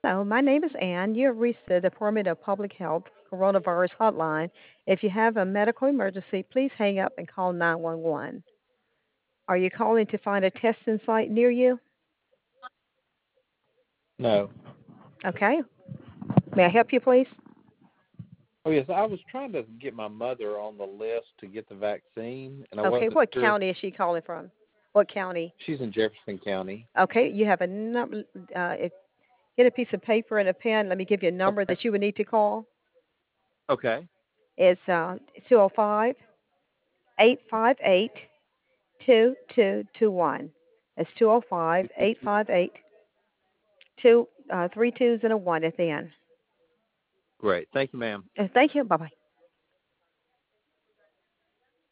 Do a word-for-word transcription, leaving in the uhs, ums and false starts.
Hello, my name is Ann. You have reached the Department of Public Health Coronavirus Hotline. If you have a medical emergency, please hang up and call nine one one. Are you calling to find a testing site near you? No. Okay. May I help you, please? Oh yes, I was trying to get my mother on the list to get the vaccine, and I Okay. wasn't What sure. county is she calling from? What county? She's in Jefferson County. Okay. You have a number. Uh, if, get a piece of paper and a pen. Let me give you a number Okay. that you would need to call. Okay. It's uh, two zero five, eight five eight, two two two one. It's two zero five, eight five eight, two, uh, three twos and a one at the end. Great. Thank you, ma'am. Uh, Thank you. Bye bye.